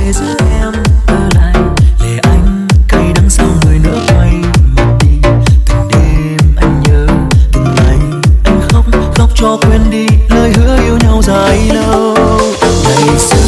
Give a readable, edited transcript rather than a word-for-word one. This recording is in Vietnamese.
để giữ em ở lại. Để anh cay đắng sao người nữa quay mặt đi. Từng đêm anh nhớ, từng ngày anh khóc cho quên đi lời hứa yêu nhau dài lâu. Ngày xưa